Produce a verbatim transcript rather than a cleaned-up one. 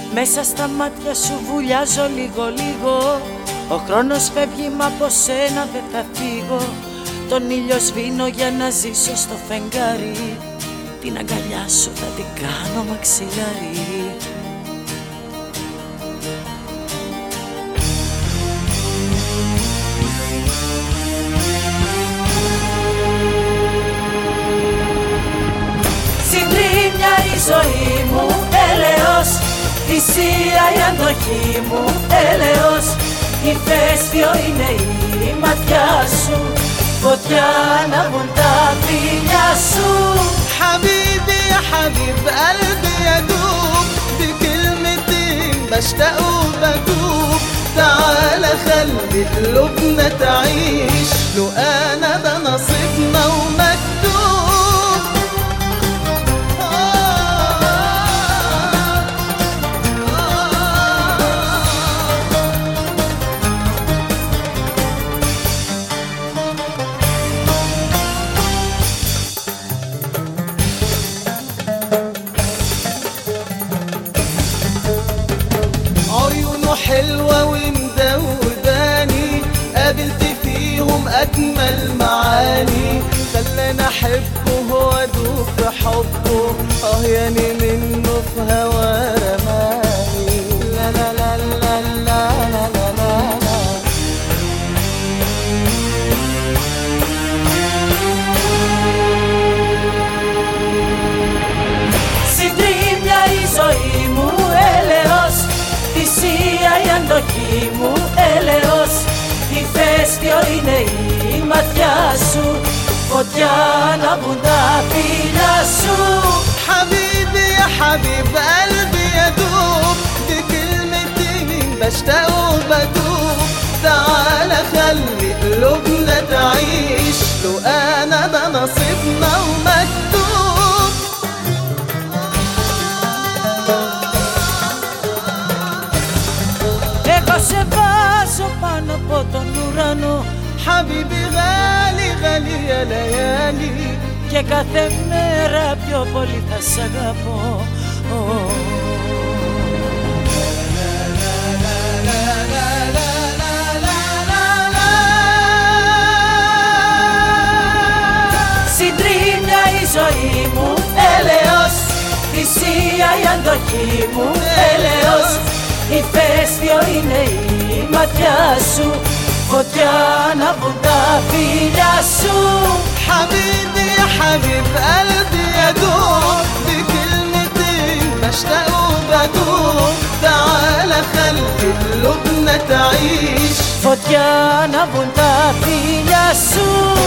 Μέσα στα μάτια σου βουλιάζω λίγο λίγο. Ο χρόνος φεύγει μα από σένα δεν θα φύγω. Τον ήλιο σβήνω για να ζήσω στο φεγγάρι. Την αγκαλιά σου θα την κάνω μαξιλάρι. Συντρίμμια η ζωή μου, έλεος. Θυσία η αντοχή μου, έλεος. Ηφαίστειο είναι η ματιά σου. Φωτιά ανάβουν τα φιλιά σου. حبيبي يا حبيب قلبي يدوب بكلمتين بشتاق وبدوب. تعال خلي قلوبنا تعيش لو انا ده نصيبنا ومكتوب. حلوة ومدوداني قابلت فيهم أجمل معاني. خلاني أحبه وأدوب في حبه. آه ياني منه في هوا رماني. لا لا لا لا لا لا لا لا لا. Συντρίμμια η ζωή μου, έλεος. Θυσία η αντοχή μου, έλεος. Ηφαίστειο είναι η ματιά σου. Φωτιά ανάβουν τα φιλιά σου. حبيبي يا حبيب قلبي يدوب بكلمتين بشتاق وبدوب. تعال خلي قلوبنا تعيش لو انا ده نصيبنا ومكتوب. Εγώ σε βάζω πάνω από τον ουρανό. حبيبي غالي غالي يا ليالي. Και κάθε μέρα πιο πολύ θα σ' αγαπώ. Συντρίμμια η ζωή μου, έλεος. Θυσία η αντοχή μου, έλεος. Ηφαίστειο είναι η ματιά σου. Φωτιά ανάβουν τα φιλιά σου. حبيبي يا حبيب قلبي يدوب بكلمتين بشتاق وبدوب. تعال خلي قلوبنا تعيش. Φωτιά ανάβουν τα φιλιά σου.